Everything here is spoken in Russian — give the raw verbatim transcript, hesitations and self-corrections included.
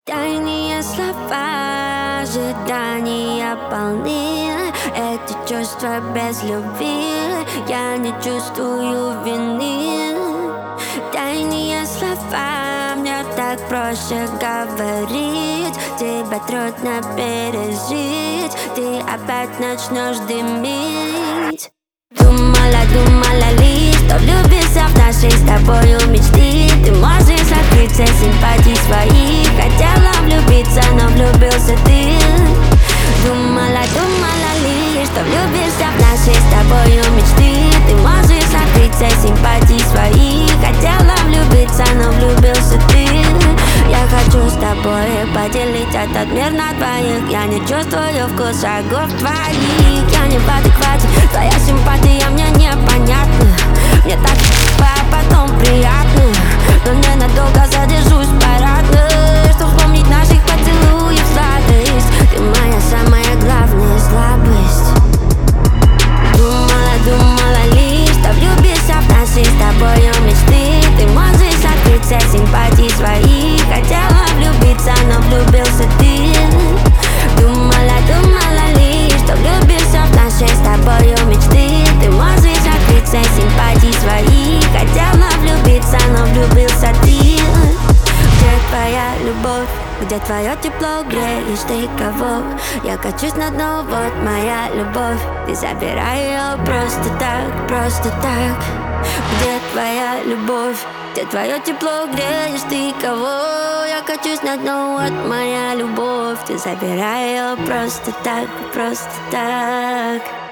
Тайные слова, ожидания полны. Эти чувства без любви, я не чувствую вины. Тайные слова, мне так проще говорить. Тебя трудно пережить, ты опять начнешь дымить. Думала, думала лишь, что влюбиться в наши с тобою мечты. Ты можешь открыться симпатий своих. Хотела влюбиться, но влюбился ты. Думала, думала лишь, что влюбишься в наши с тобою мечты. Ты можешь открыться симпатий своих. Хотела влюбиться, но влюбился ты. Я хочу с тобой поделить этот мир на двоих. Я не чувствую вкус шагов твоих. Я не в адеквате, твоя симпатия мне непонятна. Мне так а потом приятно, но ненадолго задержусь парадно, чтоб вспомнить наших поцелуев сладость. Ты моя самая главная слабость. Думала, думала лишь, что влюбишься в наши с тобою мечты. Ты можешь открыться симпатий своих. Хотела влюбиться, но влюбился ты. Думала, думала лишь, что влюбишься в наши с тобою мечты. Ты можешь открыться симпатий своих. Хотела влюбиться, но влюбился ты. Где твоя любовь? Где твое тепло, греешь ты кого? Я качусь на дно, вот моя любовь. Ты забирай ее просто так, просто так. Где твоя любовь? Где твое тепло, греешь ты кого? Я качусь на дно, вот моя любовь. Ты забирай ее просто так, просто так.